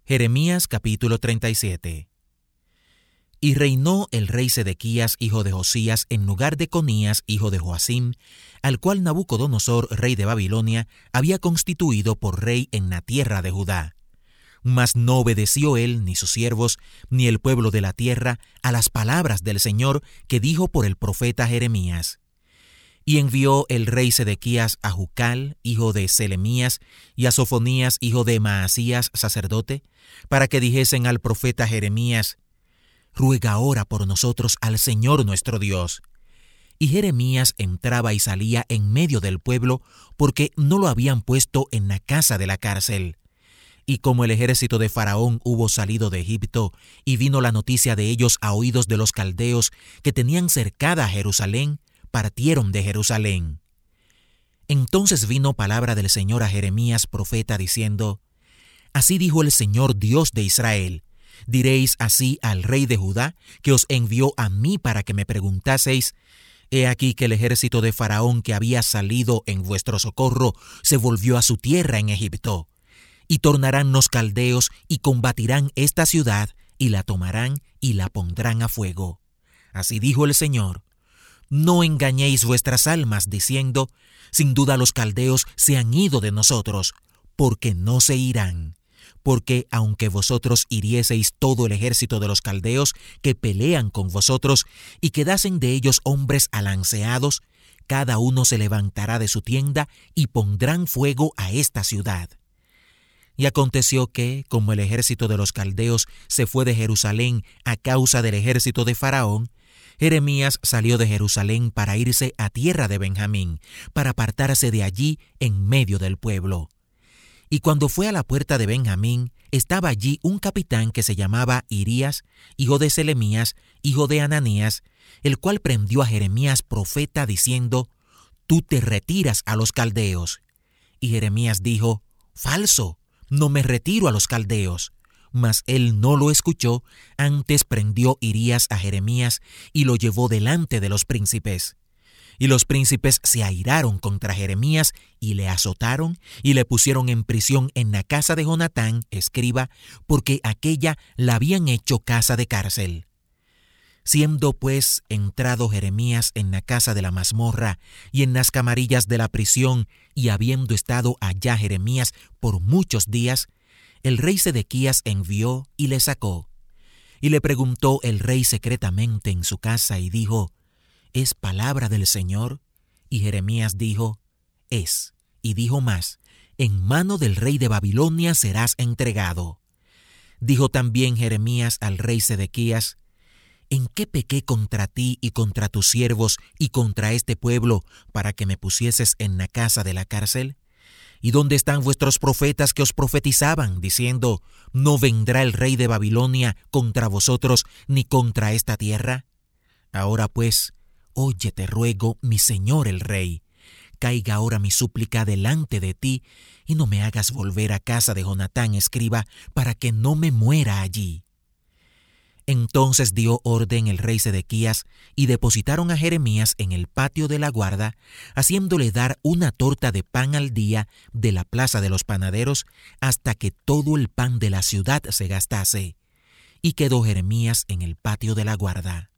Jeremías capítulo 37. Y reinó el rey Sedequías, hijo de Josías, en lugar de Conías, hijo de Joacim, al cual Nabucodonosor, rey de Babilonia, había constituido por rey en la tierra de Judá. Mas no obedeció él, ni sus siervos, ni el pueblo de la tierra, a las palabras del Señor que dijo por el profeta Jeremías. Y envió el rey Sedequías a Jucal, hijo de Selemías, y a Sofonías, hijo de Maasías, sacerdote, para que dijesen al profeta Jeremías: ruega ahora por nosotros al Señor nuestro Dios. Y Jeremías entraba y salía en medio del pueblo, porque no lo habían puesto en la casa de la cárcel. Y como el ejército de Faraón hubo salido de Egipto, y vino la noticia de ellos a oídos de los caldeos que tenían cercada a Jerusalén, partieron de Jerusalén. Entonces vino palabra del Señor a Jeremías profeta diciendo: así dijo el Señor Dios de Israel: diréis así al rey de Judá, que os envió a mí para que me preguntaseis: he aquí que el ejército de Faraón que había salido en vuestro socorro se volvió a su tierra en Egipto. Y tornarán los caldeos y combatirán esta ciudad, y la tomarán y la pondrán a fuego. Así dijo el Señor: no engañéis vuestras almas diciendo: sin duda los caldeos se han ido de nosotros, porque no se irán. Porque aunque vosotros hirieseis todo el ejército de los caldeos que pelean con vosotros, y quedasen de ellos hombres alanceados, cada uno se levantará de su tienda y pondrán fuego a esta ciudad. Y aconteció que, como el ejército de los caldeos se fue de Jerusalén a causa del ejército de Faraón, Jeremías salió de Jerusalén para irse a tierra de Benjamín, para apartarse de allí en medio del pueblo. Y cuando fue a la puerta de Benjamín, estaba allí un capitán que se llamaba Irías, hijo de Selemías, hijo de Ananías, el cual prendió a Jeremías profeta diciendo: tú te retiras a los caldeos. Y Jeremías dijo: falso, no me retiro a los caldeos. Mas él no lo escuchó, antes prendió Irías a Jeremías y lo llevó delante de los príncipes. Y los príncipes se airaron contra Jeremías y le azotaron y le pusieron en prisión en la casa de Jonatán, escriba, porque aquella la habían hecho casa de cárcel. Siendo pues entrado Jeremías en la casa de la mazmorra y en las camarillas de la prisión, y habiendo estado allá Jeremías por muchos días, el rey Sedequías envió y le sacó. Y le preguntó el rey secretamente en su casa y dijo: ¿es palabra del Señor? Y Jeremías dijo: es. Y dijo más: en mano del rey de Babilonia serás entregado. Dijo también Jeremías al rey Sedequías: ¿en qué pequé contra ti y contra tus siervos y contra este pueblo para que me pusieses en la casa de la cárcel? ¿Y dónde están vuestros profetas que os profetizaban, diciendo: no vendrá el rey de Babilonia contra vosotros ni contra esta tierra? Ahora pues, oye, te ruego, mi señor el rey, caiga ahora mi súplica delante de ti, y no me hagas volver a casa de Jonatán, escriba, para que no me muera allí. Entonces dio orden el rey Sedequías, y depositaron a Jeremías en el patio de la guarda, haciéndole dar una torta de pan al día de la plaza de los panaderos, hasta que todo el pan de la ciudad se gastase. Y quedó Jeremías en el patio de la guarda.